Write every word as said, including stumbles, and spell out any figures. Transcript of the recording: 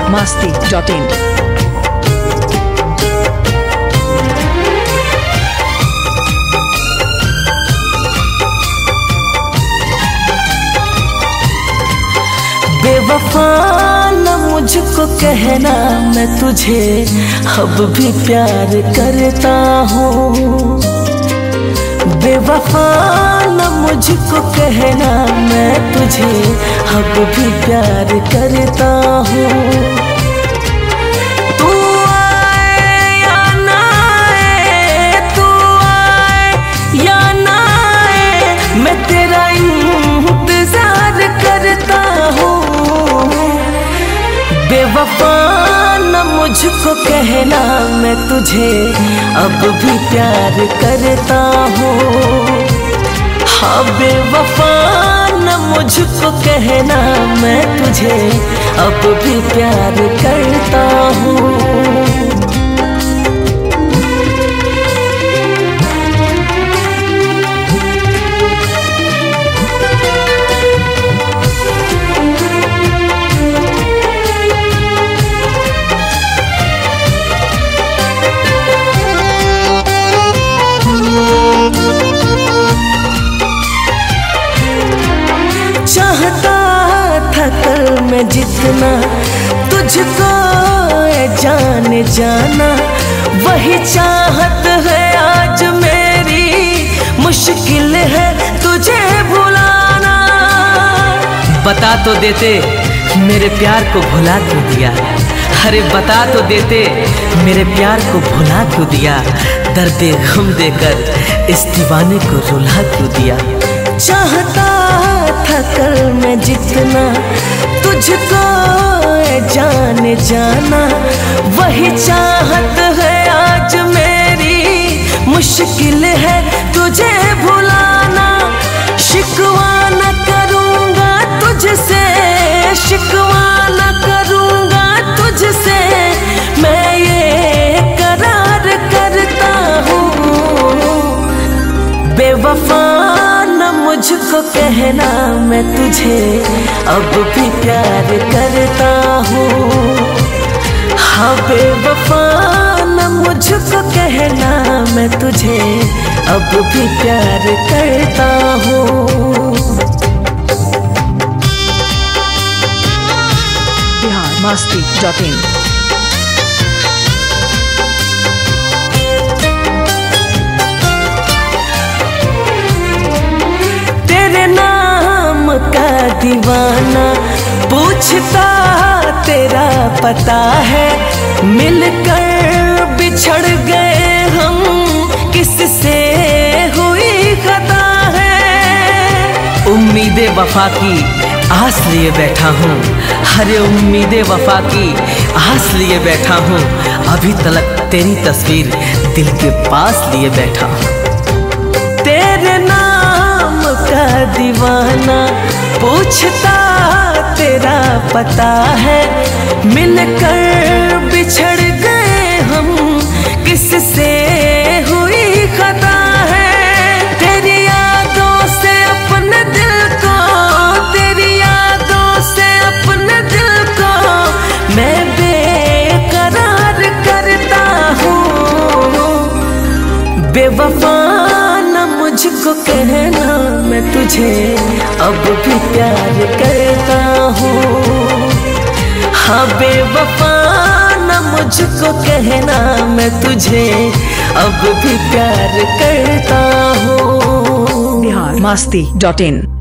masti dot in. बेवफा न मुझको कहना, मैं तुझे अब भी प्यार करता हूँ। बेवफा न मुझको कहना, मैं तुझे अब भी प्यार करता हूँ। तू आए या ना आए, तू आए या ना आए, मैं तेरा इंतजार करता हूँ। बेवफा न मुझको कहना, मैं तुझे अब भी प्यार करता हूँ। हाँ बेवफा न मुझको कहना, मैं तुझे अब भी प्यार करता हूँ। चाहता था कल मैं जितना तुझको ए जाने जाना, वही चाहत है आज मेरी, मुश्किल है तुझे भुलाना। बता तो देते मेरे प्यार को भुला क्यों दिया, अरे बता तो देते मेरे प्यार को भुला क्यों दिया। दर्द गम देकर इस दीवाने को रुला क्यों दिया। चाहता था कल मैं जितना तुझको जाने जाना, वही चाहत है आज मेरी, मुश्किल है तुझे भुलाना। शिकवा न करूँगा तुझसे, शिकवा न करूँगा तुझसे, मैं ये करार करता हूँ। बेवफा मुझको कहना, मैं तुझे अब भी प्यार करता हूँ। हाँ बेवफा न मुझको कहना, मैं तुझे अब भी प्यार करता हूँ। Bihar masti dot in. का दीवाना पूछता तेरा पता है, मिलकर बिछड़ गए हम, किससे हुई खता है। उम्मीदे वफा की आस लिए बैठा हूँ, अरे उम्मीदे वफा की आस लिए बैठा हूँ। अभी तलक तेरी तस्वीर दिल के पास लिए बैठा हूँ। तेरे नाम का दीवाना पूछता तेरा पता है, मिलकर बिछड़ गए हम, किससे हुई खता है। तेरी यादों से अपने दिल को, तेरी यादों से अपने दिल को मैं बेकरार करता हूँ। बेवफा मुझको कहना, मैं तुझे अब भी प्यार करता हूँ। हाँ बेवफा न मुझको कहना, मैं तुझे अब भी प्यार करता हूँ। Bihar masti dot in.